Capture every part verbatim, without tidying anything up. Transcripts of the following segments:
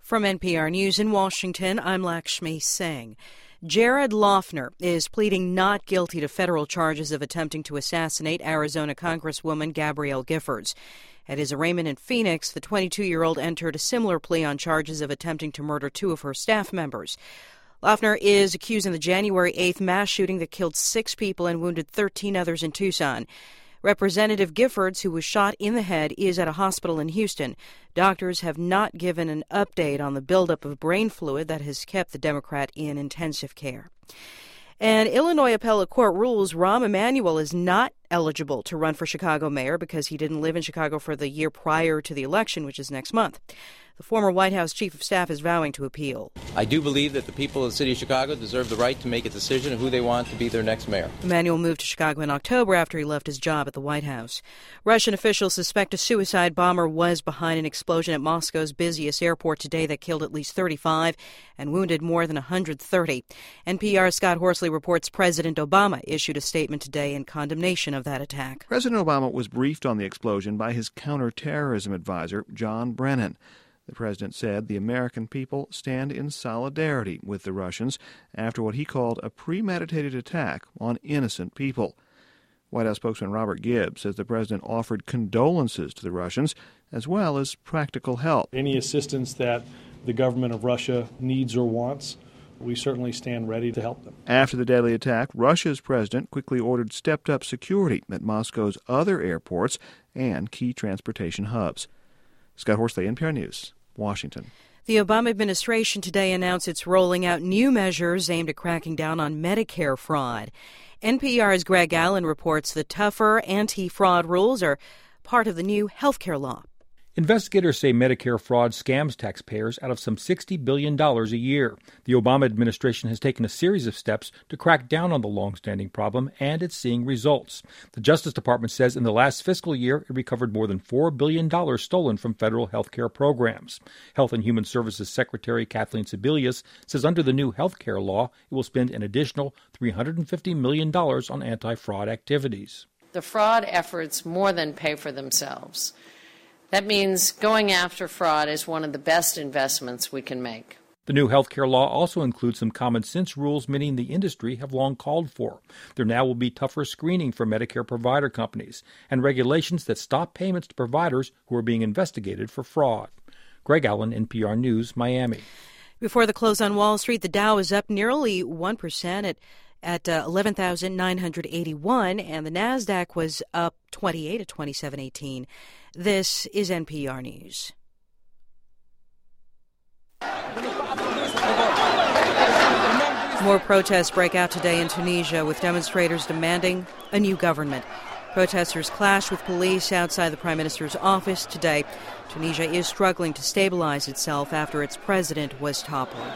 From N P R News in Washington, I'm Lakshmi Singh. Jared Loughner is pleading not guilty to federal charges of attempting to assassinate Arizona Congresswoman Gabrielle Giffords. At his arraignment in Phoenix, the twenty-two-year-old entered a similar plea on charges of attempting to murder two of her staff members. Loughner is accused in the January eighth mass shooting that killed six people and wounded thirteen others in Tucson. Representative Giffords, who was shot in the head, is at a hospital in Houston. Doctors have not given an update on the buildup of brain fluid that has kept the Democrat in intensive care. An Illinois appellate court rules Rahm Emanuel is not eligible to run for Chicago mayor because he didn't live in Chicago for the year prior to the election, which is next month. The former White House chief of staff is vowing to appeal. I do believe that the people of the city of Chicago deserve the right to make a decision of who they want to be their next mayor. Emanuel moved to Chicago in October after he left his job at the White House. Russian officials suspect a suicide bomber was behind an explosion at Moscow's busiest airport today that killed at least thirty-five and wounded more than one hundred thirty. N P R's Scott Horsley reports President Obama issued a statement today in condemnation of that attack. President Obama was briefed on the explosion by his counterterrorism advisor, John Brennan. The president said the American people stand in solidarity with the Russians after what he called a premeditated attack on innocent people. White House spokesman Robert Gibbs says the president offered condolences to the Russians as well as practical help. Any assistance that the government of Russia needs or wants, we certainly stand ready to help them. After the deadly attack, Russia's president quickly ordered stepped-up security at Moscow's other airports and key transportation hubs. Scott Horsley, N P R News, Washington. The Obama administration today announced it's rolling out new measures aimed at cracking down on Medicare fraud. N P R's Greg Allen reports the tougher anti-fraud rules are part of the new health care law. Investigators say Medicare fraud scams taxpayers out of some sixty billion dollars a year. The Obama administration has taken a series of steps to crack down on the long-standing problem, and it's seeing results. The Justice Department says in the last fiscal year, it recovered more than four billion dollars stolen from federal health care programs. Health and Human Services Secretary Kathleen Sebelius says under the new health care law, it will spend an additional three hundred fifty million dollars on anti-fraud activities. The fraud efforts more than pay for themselves. That means going after fraud is one of the best investments we can make. The new health care law also includes some common sense rules many in the industry have long called for. There now will be tougher screening for Medicare provider companies and regulations that stop payments to providers who are being investigated for fraud. Greg Allen, N P R News, Miami. Before the close on Wall Street, the Dow is up nearly one percent at at uh, eleven thousand nine hundred eighty-one, and the Nasdaq was up twenty-eight at twenty-seven eighteen. This is N P R News. More protests break out today in Tunisia, with demonstrators demanding a new government. Protesters clashed with police outside the Prime Minister's office today. Tunisia is struggling to stabilize itself after its president was toppled.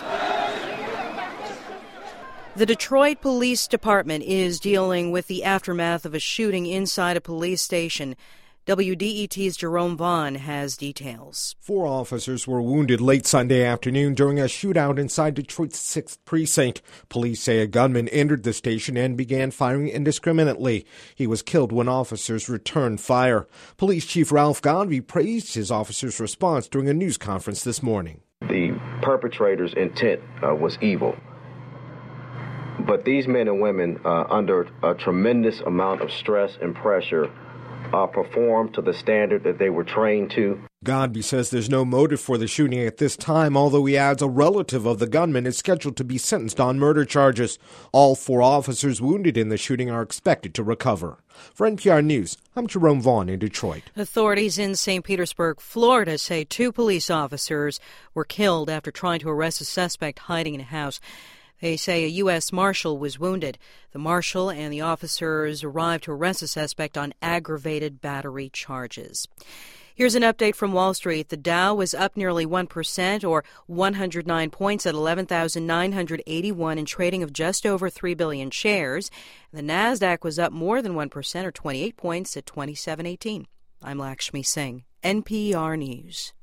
The Detroit Police Department is dealing with the aftermath of a shooting inside a police station. W D E T's Jerome Vaughn has details. Four officers were wounded late Sunday afternoon during a shootout inside Detroit's sixth Precinct. Police say a gunman entered the station and began firing indiscriminately. He was killed when officers returned fire. Police Chief Ralph Godby praised his officers' response during a news conference this morning. The perpetrator's intent uh, was evil. But these men and women, uh, under a tremendous amount of stress and pressure, uh, performed to the standard that they were trained to. Godby says there's no motive for the shooting at this time, although he adds a relative of the gunman is scheduled to be sentenced on murder charges. All four officers wounded in the shooting are expected to recover. For N P R News, I'm Jerome Vaughn in Detroit. Authorities in Saint Petersburg, Florida, say two police officers were killed after trying to arrest a suspect hiding in a house. They say a U S Marshal was wounded. The Marshal and the officers arrived to arrest the suspect on aggravated battery charges. Here's an update from Wall Street. The Dow was up nearly one percent, or one hundred nine points at eleven thousand nine hundred eighty-one in trading of just over three billion shares. The Nasdaq was up more than one percent, or twenty-eight points at twenty-seven eighteen. I'm Lakshmi Singh, N P R News.